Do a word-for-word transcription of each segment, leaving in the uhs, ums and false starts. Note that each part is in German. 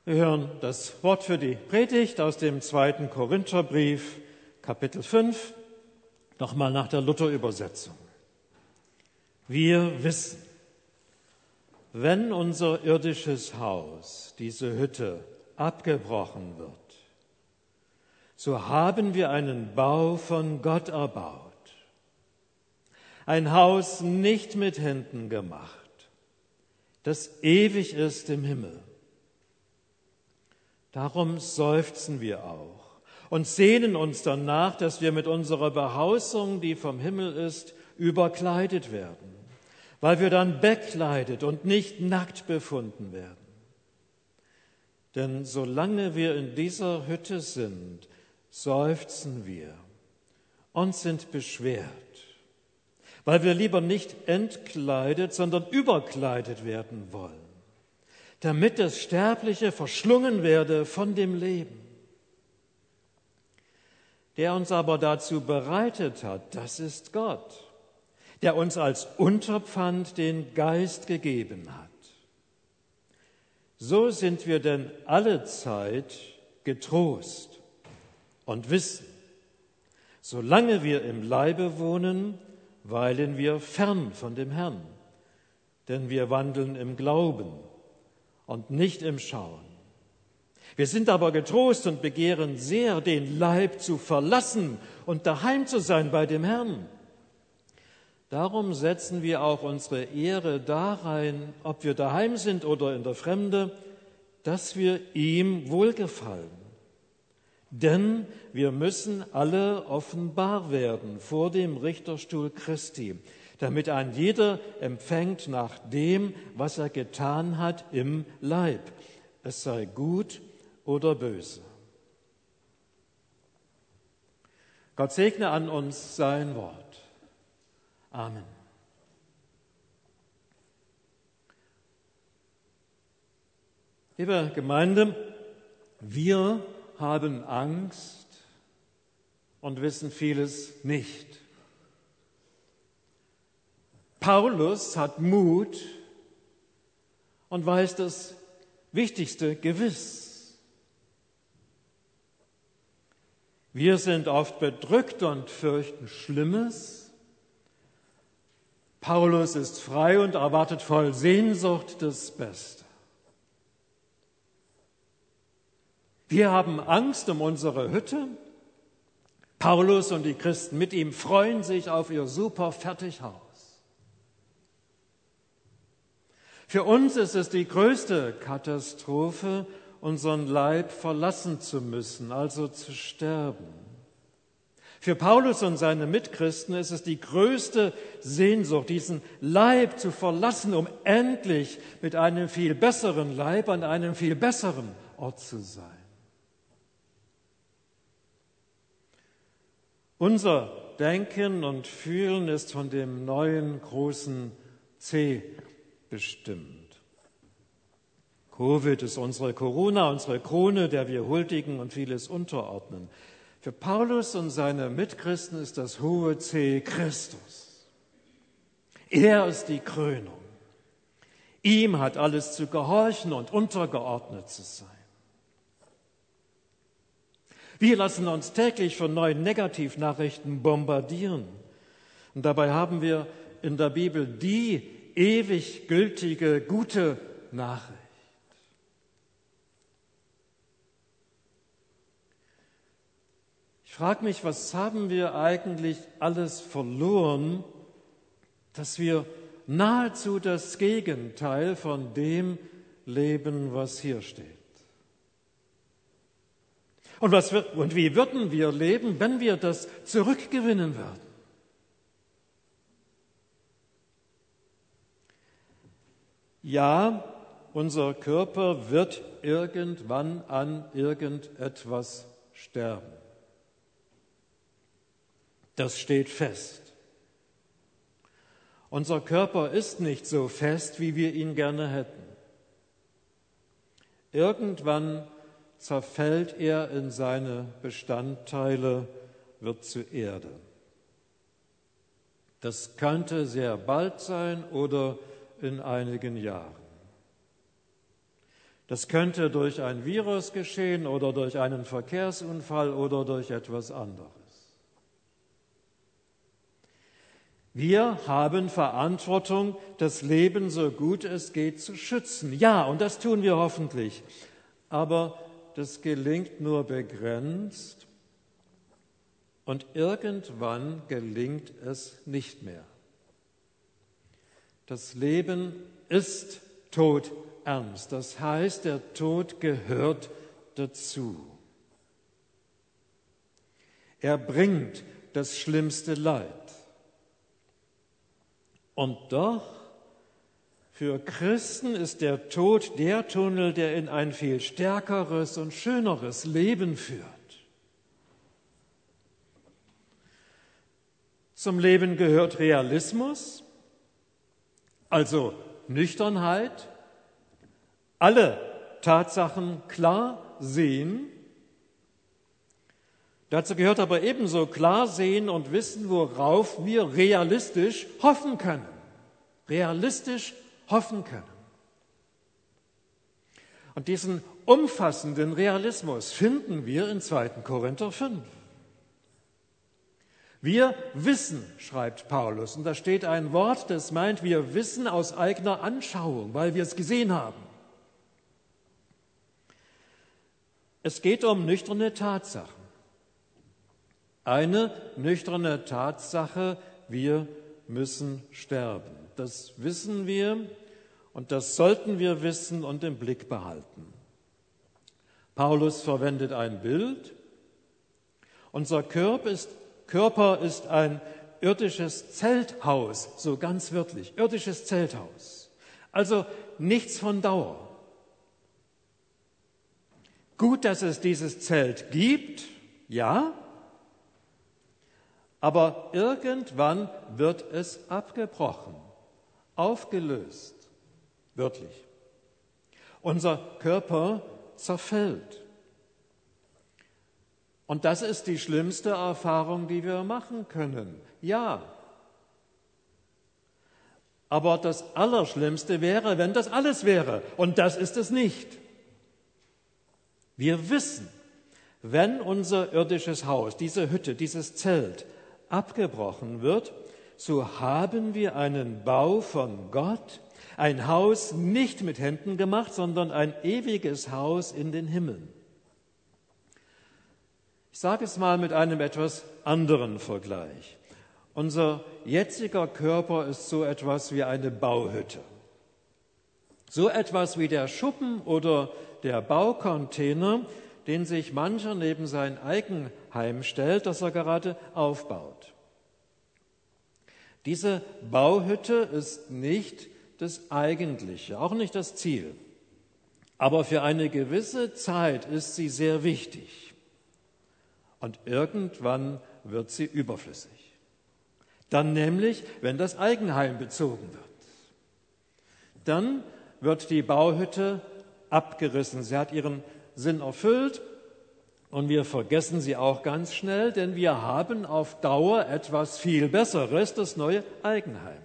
Wir hören das Wort für die Predigt aus dem zweiten Korintherbrief, Kapitel fünf, nochmal nach der Luther-Übersetzung. Wir wissen, wenn unser irdisches Haus, diese Hütte, abgebrochen wird, so haben wir einen Bau von Gott erbaut. Ein Haus nicht mit Händen gemacht, das ewig ist im Himmel. Darum seufzen wir auch und sehnen uns danach, dass wir mit unserer Behausung, die vom Himmel ist, überkleidet werden, weil wir dann bekleidet und nicht nackt befunden werden. Denn solange wir in dieser Hütte sind, seufzen wir und sind beschwert, weil wir lieber nicht entkleidet, sondern überkleidet werden wollen, damit das Sterbliche verschlungen werde von dem Leben. Der uns aber dazu bereitet hat, das ist Gott, der uns als Unterpfand den Geist gegeben hat. So sind wir denn alle Zeit getrost und wissen, solange wir im Leibe wohnen, weilen wir fern von dem Herrn, denn wir wandeln im Glauben und nicht im Schauen. Wir sind aber getrost und begehren sehr, den Leib zu verlassen und daheim zu sein bei dem Herrn. Darum setzen wir auch unsere Ehre darein, ob wir daheim sind oder in der Fremde, dass wir ihm wohlgefallen. Denn wir müssen alle offenbar werden vor dem Richterstuhl Christi, damit ein jeder empfängt nach dem, was er getan hat im Leib, es sei gut oder böse. Gott segne an uns sein Wort. Amen. Liebe Gemeinde, wir haben Angst und wissen vieles nicht. Paulus hat Mut und weiß das Wichtigste gewiss. Wir sind oft bedrückt und fürchten Schlimmes. Paulus ist frei und erwartet voll Sehnsucht das Beste. Wir haben Angst um unsere Hütte. Paulus und die Christen mit ihm freuen sich auf ihr super Fertighaus. Für uns ist es die größte Katastrophe, unseren Leib verlassen zu müssen, also zu sterben. Für Paulus und seine Mitchristen ist es die größte Sehnsucht, diesen Leib zu verlassen, um endlich mit einem viel besseren Leib an einem viel besseren Ort zu sein. Unser Denken und Fühlen ist von dem neuen großen C bestimmt. Covid ist unsere Corona, unsere Krone, der wir huldigen und vieles unterordnen. Für Paulus und seine Mitchristen ist das hohe C Christus. Er ist die Krönung. Ihm hat alles zu gehorchen und untergeordnet zu sein. Wir lassen uns täglich von neuen Negativnachrichten bombardieren. Und dabei haben wir in der Bibel die ewig gültige, gute Nachricht. Ich frage mich, was haben wir eigentlich alles verloren, dass wir nahezu das Gegenteil von dem leben, was hier steht. Und, was wird, und wie würden wir leben, wenn wir das zurückgewinnen würden? Ja, unser Körper wird irgendwann an irgendetwas sterben. Das steht fest. Unser Körper ist nicht so fest, wie wir ihn gerne hätten. Irgendwann zerfällt er in seine Bestandteile, wird zu Erde. Das könnte sehr bald sein oder in einigen Jahren. Das könnte durch ein Virus geschehen oder durch einen Verkehrsunfall oder durch etwas anderes. Wir haben Verantwortung, das Leben so gut es geht zu schützen. Ja, und das tun wir hoffentlich. Aber das gelingt nur begrenzt und irgendwann gelingt es nicht mehr. Das Leben ist todernst. Das heißt, der Tod gehört dazu. Er bringt das schlimmste Leid. Und doch, für Christen ist der Tod der Tunnel, der in ein viel stärkeres und schöneres Leben führt. Zum Leben gehört Realismus, also Nüchternheit, alle Tatsachen klar sehen. Dazu gehört aber ebenso klar sehen und wissen, worauf wir realistisch hoffen können. Realistisch hoffen können. Und diesen umfassenden Realismus finden wir in zweiten Korinther fünf. Wir wissen, schreibt Paulus, und da steht ein Wort, das meint, wir wissen aus eigener Anschauung, weil wir es gesehen haben. Es geht um nüchterne Tatsachen. Eine nüchterne Tatsache, wir müssen sterben. Das wissen wir und das sollten wir wissen und im Blick behalten. Paulus verwendet ein Bild. Unser Körper ist, Körper ist ein irdisches Zelthaus, so ganz wörtlich, irdisches Zelthaus. Also nichts von Dauer. Gut, dass es dieses Zelt gibt, ja, aber irgendwann wird es abgebrochen, aufgelöst, wörtlich. Unser Körper zerfällt. Und das ist die schlimmste Erfahrung, die wir machen können. Ja. Aber das Allerschlimmste wäre, wenn das alles wäre. Und das ist es nicht. Wir wissen, wenn unser irdisches Haus, diese Hütte, dieses Zelt abgebrochen wird, so haben wir einen Bau von Gott, ein Haus nicht mit Händen gemacht, sondern ein ewiges Haus in den Himmeln. Ich sage es mal mit einem etwas anderen Vergleich. Unser jetziger Körper ist so etwas wie eine Bauhütte. So etwas wie der Schuppen oder der Baucontainer, den sich mancher neben sein Eigenheim stellt, das er gerade aufbaut. Diese Bauhütte ist nicht das Eigentliche, auch nicht das Ziel. Aber für eine gewisse Zeit ist sie sehr wichtig. Und irgendwann wird sie überflüssig. Dann nämlich, wenn das Eigenheim bezogen wird. Dann wird die Bauhütte abgerissen. Sie hat ihren Sinn erfüllt und wir vergessen sie auch ganz schnell, denn wir haben auf Dauer etwas viel Besseres, das neue Eigenheim.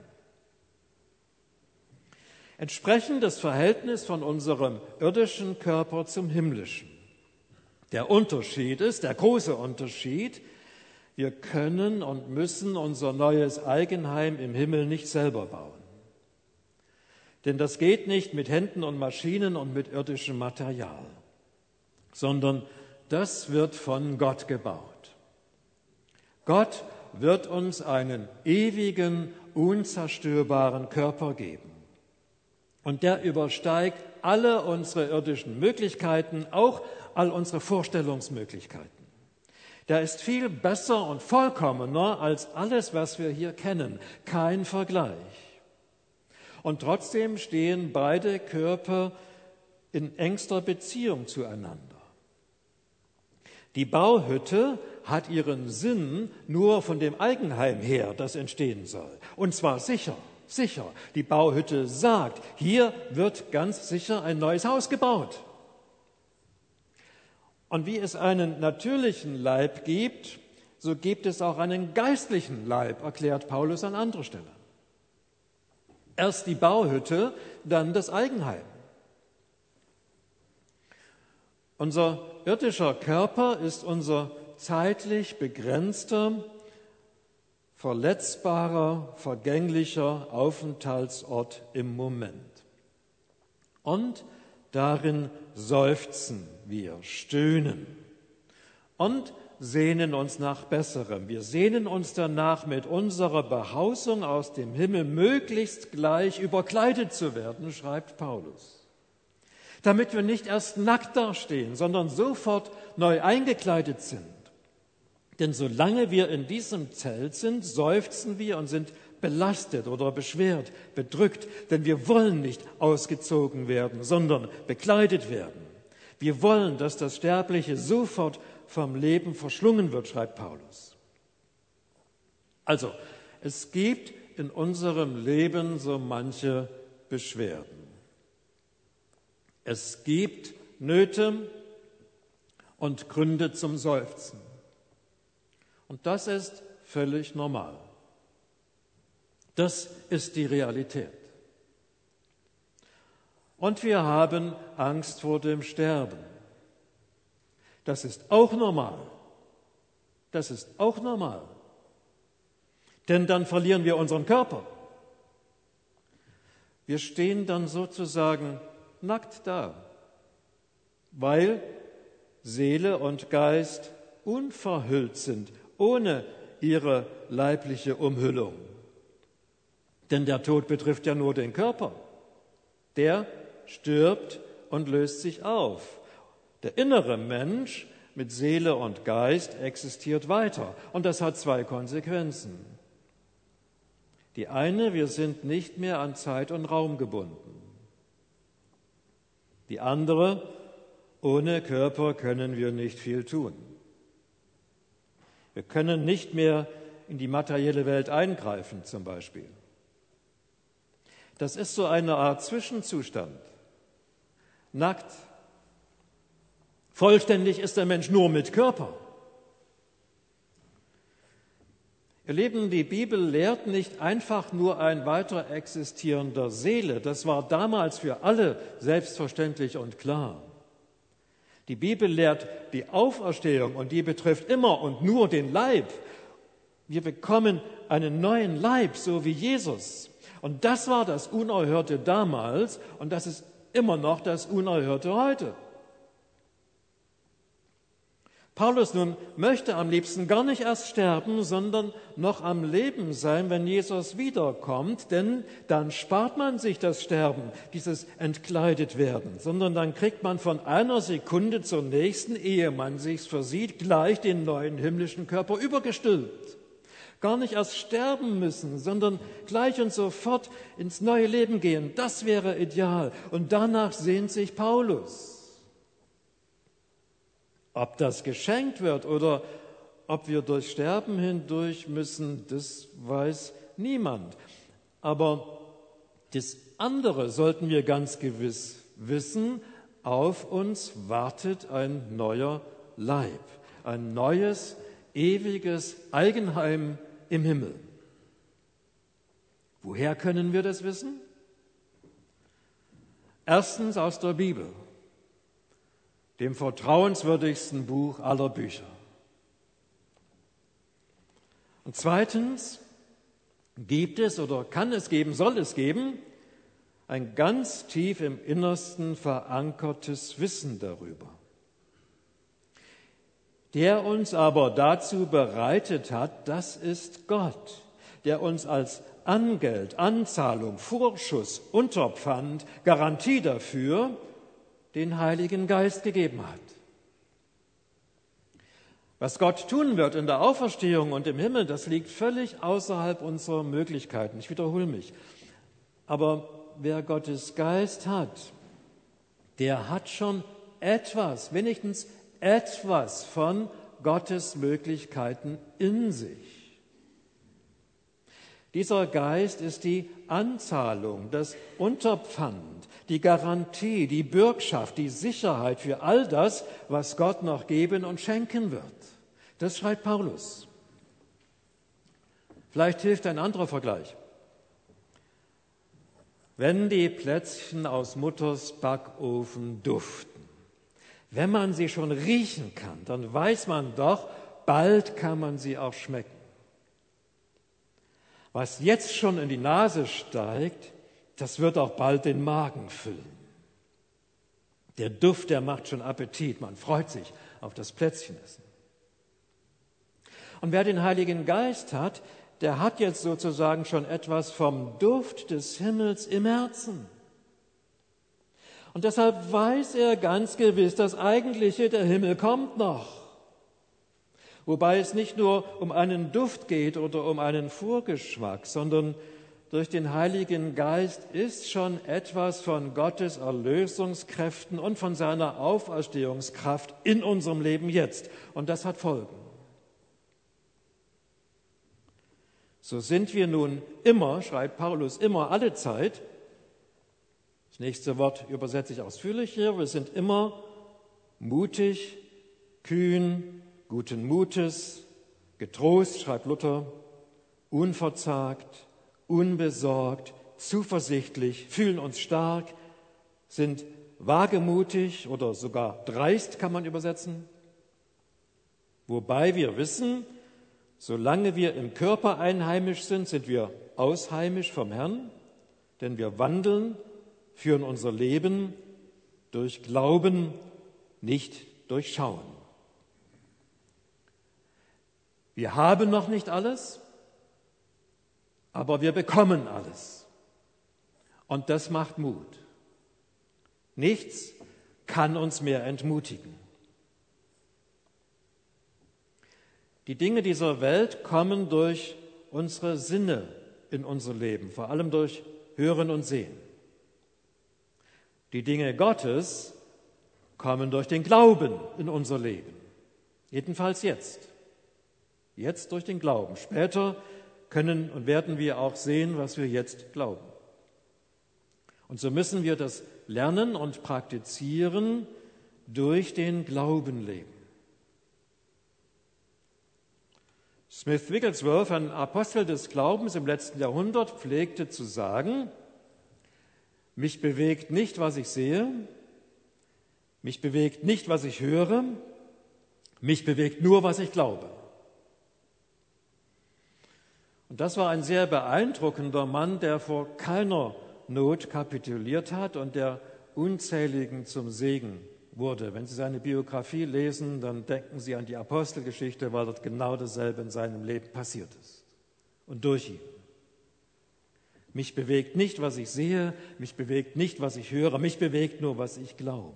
Entsprechend das Verhältnis von unserem irdischen Körper zum himmlischen. Der Unterschied ist, der große Unterschied, wir können und müssen unser neues Eigenheim im Himmel nicht selber bauen. Denn das geht nicht mit Händen und Maschinen und mit irdischem Material, sondern das wird von Gott gebaut. Gott wird uns einen ewigen, unzerstörbaren Körper geben. Und der übersteigt alle unsere irdischen Möglichkeiten, auch all unsere Vorstellungsmöglichkeiten. Der ist viel besser und vollkommener als alles, was wir hier kennen. Kein Vergleich. Und trotzdem stehen beide Körper in engster Beziehung zueinander. Die Bauhütte hat ihren Sinn nur von dem Eigenheim her, das entstehen soll. Und zwar sicher, sicher. Die Bauhütte sagt, hier wird ganz sicher ein neues Haus gebaut. Und wie es einen natürlichen Leib gibt, so gibt es auch einen geistlichen Leib, erklärt Paulus an anderer Stelle. Erst die Bauhütte, dann das Eigenheim. Unser irdischer Körper ist unser zeitlich begrenzter, verletzbarer, vergänglicher Aufenthaltsort im Moment. Und darin seufzen wir, stöhnen und sehnen uns nach Besserem. Wir sehnen uns danach, mit unserer Behausung aus dem Himmel möglichst gleich überkleidet zu werden, schreibt Paulus. Damit wir nicht erst nackt dastehen, sondern sofort neu eingekleidet sind. Denn solange wir in diesem Zelt sind, seufzen wir und sind belastet oder beschwert, bedrückt, denn wir wollen nicht ausgezogen werden, sondern bekleidet werden. Wir wollen, dass das Sterbliche sofort vom Leben verschlungen wird, schreibt Paulus. Also, es gibt in unserem Leben so manche Beschwerden. Es gibt Nöte und Gründe zum Seufzen. Und das ist völlig normal. Das ist die Realität. Und wir haben Angst vor dem Sterben. Das ist auch normal. Das ist auch normal. Denn dann verlieren wir unseren Körper. Wir stehen dann sozusagen nackt da, weil Seele und Geist unverhüllt sind, ohne ihre leibliche Umhüllung. Denn der Tod betrifft ja nur den Körper. Der stirbt und löst sich auf. Der innere Mensch mit Seele und Geist existiert weiter. Und das hat zwei Konsequenzen. Die eine, wir sind nicht mehr an Zeit und Raum gebunden. Die andere, ohne Körper können wir nicht viel tun. Wir können nicht mehr in die materielle Welt eingreifen, zum Beispiel. Das ist so eine Art Zwischenzustand. Nackt. Vollständig ist der Mensch nur mit Körper. Ihr Lieben, die Bibel lehrt nicht einfach nur ein weiter existierender Seele. Das war damals für alle selbstverständlich und klar. Die Bibel lehrt die Auferstehung und die betrifft immer und nur den Leib. Wir bekommen einen neuen Leib, so wie Jesus. Und das war das Unerhörte damals und das ist immer noch das Unerhörte heute. Paulus nun möchte am liebsten gar nicht erst sterben, sondern noch am Leben sein, wenn Jesus wiederkommt, denn dann spart man sich das Sterben, dieses Entkleidet-Werden, sondern dann kriegt man von einer Sekunde zur nächsten, ehe man sich's versieht, gleich den neuen himmlischen Körper übergestülpt. Gar nicht erst sterben müssen, sondern gleich und sofort ins neue Leben gehen, das wäre ideal. Und danach sehnt sich Paulus. Ob das geschenkt wird oder ob wir durch Sterben hindurch müssen, das weiß niemand. Aber das andere sollten wir ganz gewiss wissen, auf uns wartet ein neuer Leib, ein neues, ewiges Eigenheim im Himmel. Woher können wir das wissen? Erstens aus der Bibel, dem vertrauenswürdigsten Buch aller Bücher. Und zweitens gibt es oder kann es geben, soll es geben, ein ganz tief im Innersten verankertes Wissen darüber, der uns aber dazu bereitet hat, das ist Gott, der uns als Angeld, Anzahlung, Vorschuss, Unterpfand, Garantie dafür den Heiligen Geist gegeben hat. Was Gott tun wird in der Auferstehung und im Himmel, das liegt völlig außerhalb unserer Möglichkeiten. Ich wiederhole mich. Aber wer Gottes Geist hat, der hat schon etwas, wenigstens etwas von Gottes Möglichkeiten in sich. Dieser Geist ist die Anzahlung, das Unterpfand, die Garantie, die Bürgschaft, die Sicherheit für all das, was Gott noch geben und schenken wird. Das schreibt Paulus. Vielleicht hilft ein anderer Vergleich. Wenn die Plätzchen aus Mutters Backofen duften, wenn man sie schon riechen kann, dann weiß man doch, bald kann man sie auch schmecken. Was jetzt schon in die Nase steigt, das wird auch bald den Magen füllen. Der Duft, der macht schon Appetit, man freut sich auf das Plätzchenessen. Und wer den Heiligen Geist hat, der hat jetzt sozusagen schon etwas vom Duft des Himmels im Herzen. Und deshalb weiß er ganz gewiss, das Eigentliche, der Himmel kommt noch. Wobei es nicht nur um einen Duft geht oder um einen Vorgeschmack, sondern durch den Heiligen Geist ist schon etwas von Gottes Erlösungskräften und von seiner Auferstehungskraft in unserem Leben jetzt. Und das hat Folgen. So sind wir nun immer, schreibt Paulus, immer alle Zeit. Das nächste Wort übersetze ich ausführlich hier. Wir sind immer mutig, kühn, guten Mutes, getrost, schreibt Luther, unverzagt, unbesorgt, zuversichtlich, fühlen uns stark, sind wagemutig oder sogar dreist, kann man übersetzen. Wobei wir wissen, solange wir im Körper einheimisch sind, sind wir ausheimisch vom Herrn, denn wir wandeln, führen unser Leben durch Glauben, nicht durch Schauen. Wir haben noch nicht alles, aber wir bekommen alles. Und das macht Mut. Nichts kann uns mehr entmutigen. Die Dinge dieser Welt kommen durch unsere Sinne in unser Leben, vor allem durch Hören und Sehen. Die Dinge Gottes kommen durch den Glauben in unser Leben. Jedenfalls jetzt. Jetzt durch den Glauben. Später können und werden wir auch sehen, was wir jetzt glauben. Und so müssen wir das lernen und praktizieren, durch den Glauben leben. Smith Wigglesworth, ein Apostel des Glaubens im letzten Jahrhundert, pflegte zu sagen, mich bewegt nicht, was ich sehe, mich bewegt nicht, was ich höre, mich bewegt nur, was ich glaube. Und das war ein sehr beeindruckender Mann, der vor keiner Not kapituliert hat und der Unzähligen zum Segen wurde. Wenn Sie seine Biografie lesen, dann denken Sie an die Apostelgeschichte, weil dort genau dasselbe in seinem Leben passiert ist und durch ihn. Mich bewegt nicht, was ich sehe, mich bewegt nicht, was ich höre, mich bewegt nur, was ich glaube.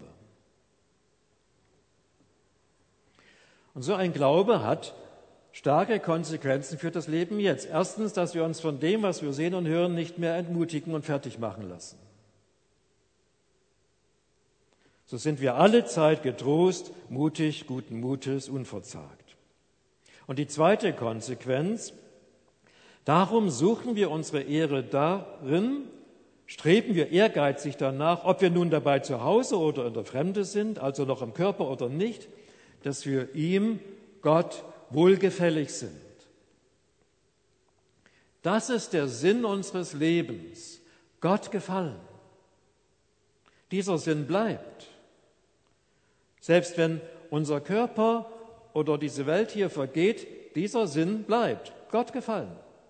Und so ein Glaube hat starke Konsequenzen für das Leben jetzt. Erstens, dass wir uns von dem, was wir sehen und hören, nicht mehr entmutigen und fertig machen lassen. So sind wir alle Zeit getrost, mutig, guten Mutes, unverzagt. Und die zweite Konsequenz, darum suchen wir unsere Ehre darin, streben wir ehrgeizig danach, ob wir nun dabei zu Hause oder in der Fremde sind, also noch im Körper oder nicht, dass wir ihm, Gott, wohlgefällig sind. Das ist der Sinn unseres Lebens, Gott gefallen. Dieser Sinn bleibt. Selbst wenn unser Körper oder diese Welt hier vergeht, dieser Sinn bleibt, Gott gefallen.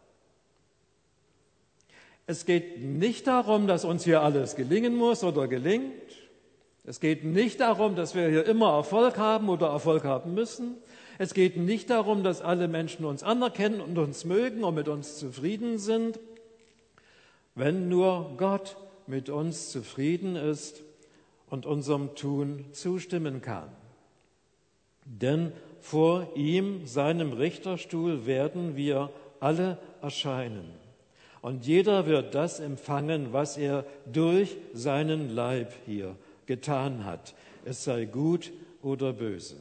Es geht nicht darum, dass uns hier alles gelingen muss oder gelingt. Es geht nicht darum, dass wir hier immer Erfolg haben oder Erfolg haben müssen. Es geht nicht darum, dass alle Menschen uns anerkennen und uns mögen und mit uns zufrieden sind. Wenn nur Gott mit uns zufrieden ist und unserem Tun zustimmen kann. Denn vor ihm, seinem Richterstuhl, werden wir alle erscheinen. Und jeder wird das empfangen, was er durch seinen Leib hier getan hat. Es sei gut oder böse.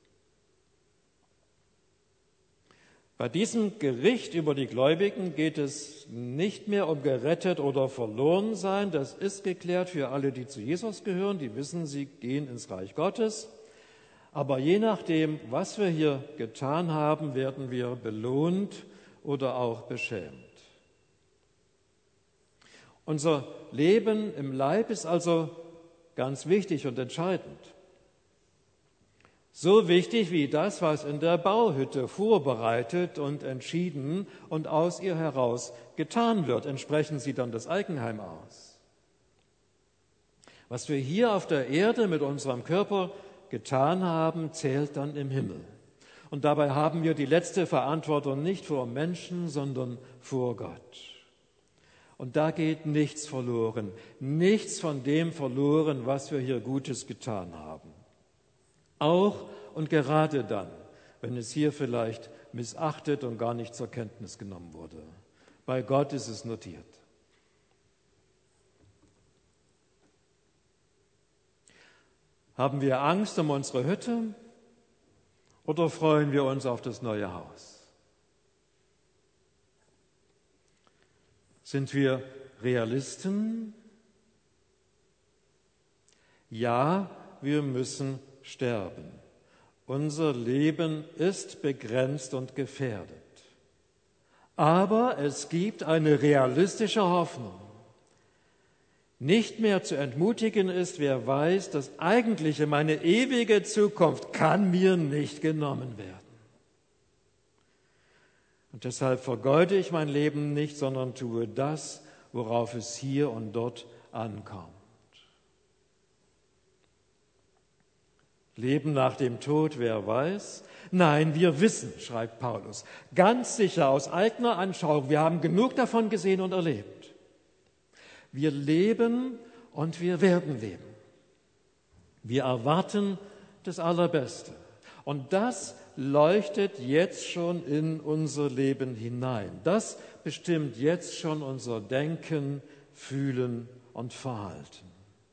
Bei diesem Gericht über die Gläubigen geht es nicht mehr um gerettet oder verloren sein. Das ist geklärt für alle, die zu Jesus gehören. Die wissen, sie gehen ins Reich Gottes. Aber je nachdem, was wir hier getan haben, werden wir belohnt oder auch beschämt. Unser Leben im Leib ist also ganz wichtig und entscheidend. So wichtig wie das, was in der Bauhütte vorbereitet und entschieden und aus ihr heraus getan wird. Entsprechen sie dann das Eigenheim aus. Was wir hier auf der Erde mit unserem Körper getan haben, zählt dann im Himmel. Und dabei haben wir die letzte Verantwortung nicht vor Menschen, sondern vor Gott. Und da geht nichts verloren, nichts von dem verloren, was wir hier Gutes getan haben. Auch und gerade dann, wenn es hier vielleicht missachtet und gar nicht zur Kenntnis genommen wurde. Bei Gott ist es notiert. Haben wir Angst um unsere Hütte oder freuen wir uns auf das neue Haus? Sind wir Realisten? Ja, wir müssen sterben. Unser Leben ist begrenzt und gefährdet. Aber es gibt eine realistische Hoffnung. Nicht mehr zu entmutigen ist, wer weiß, das Eigentliche, meine ewige Zukunft kann mir nicht genommen werden. Und deshalb vergeude ich mein Leben nicht, sondern tue das, worauf es hier und dort ankommt. Leben nach dem Tod, wer weiß? Nein, wir wissen, schreibt Paulus, ganz sicher aus eigener Anschauung, wir haben genug davon gesehen und erlebt. Wir leben und wir werden leben. Wir erwarten das Allerbeste. Und das leuchtet jetzt schon in unser Leben hinein. Das bestimmt jetzt schon unser Denken, Fühlen und Verhalten.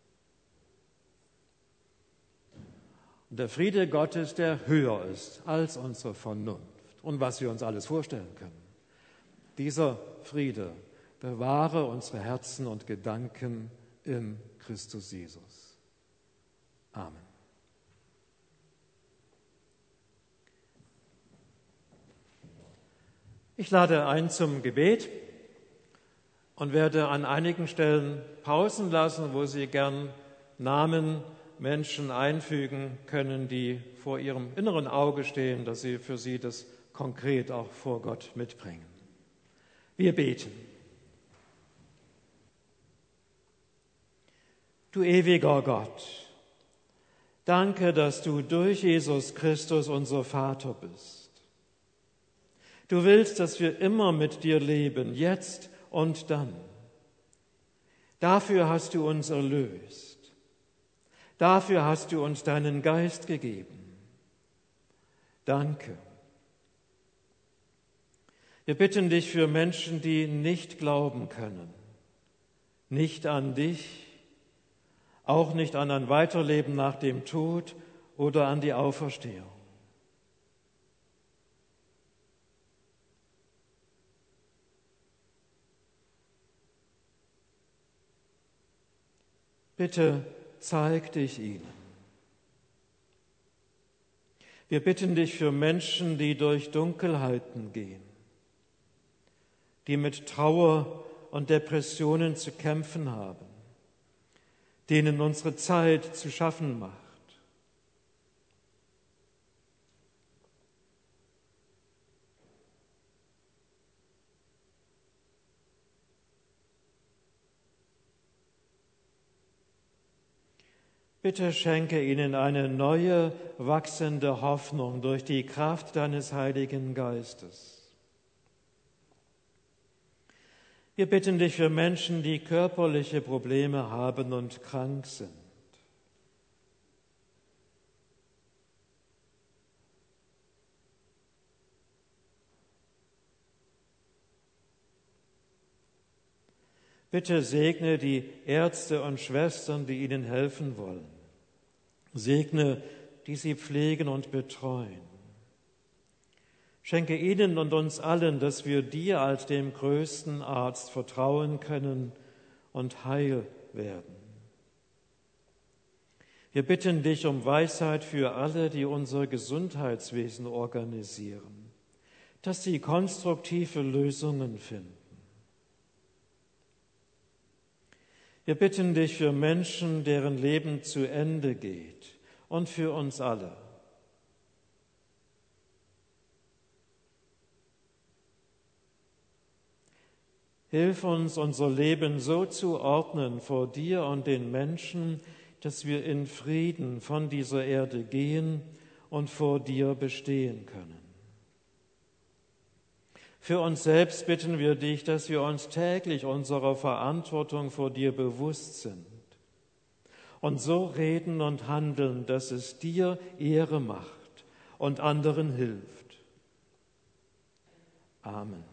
Und der Friede Gottes, der höher ist als unsere Vernunft und was wir uns alles vorstellen können. Dieser Friede bewahre unsere Herzen und Gedanken in Christus Jesus. Amen. Ich lade ein zum Gebet und werde an einigen Stellen Pausen lassen, wo Sie gern Namen, Menschen einfügen können, die vor Ihrem inneren Auge stehen, dass Sie für Sie das konkret auch vor Gott mitbringen. Wir beten. Du ewiger Gott, danke, dass du durch Jesus Christus unser Vater bist. Du willst, dass wir immer mit dir leben, jetzt und dann. Dafür hast du uns erlöst. Dafür hast du uns deinen Geist gegeben. Danke. Wir bitten dich für Menschen, die nicht glauben können, nicht an dich, auch nicht an ein Weiterleben nach dem Tod oder an die Auferstehung. Bitte zeig dich ihnen. Wir bitten dich für Menschen, die durch Dunkelheiten gehen, die mit Trauer und Depressionen zu kämpfen haben, denen unsere Zeit zu schaffen macht. Bitte schenke ihnen eine neue, wachsende Hoffnung durch die Kraft deines Heiligen Geistes. Wir bitten dich für Menschen, die körperliche Probleme haben und krank sind. Bitte segne die Ärzte und Schwestern, die ihnen helfen wollen. Segne, die sie pflegen und betreuen. Schenke ihnen und uns allen, dass wir dir als dem größten Arzt vertrauen können und heil werden. Wir bitten dich um Weisheit für alle, die unser Gesundheitswesen organisieren, dass sie konstruktive Lösungen finden. Wir bitten dich für Menschen, deren Leben zu Ende geht und für uns alle, Hilf uns, unser Leben so zu ordnen vor dir und den Menschen, dass wir in Frieden von dieser Erde gehen und vor dir bestehen können. Für uns selbst bitten wir dich, dass wir uns täglich unserer Verantwortung vor dir bewusst sind und so reden und handeln, dass es dir Ehre macht und anderen hilft. Amen.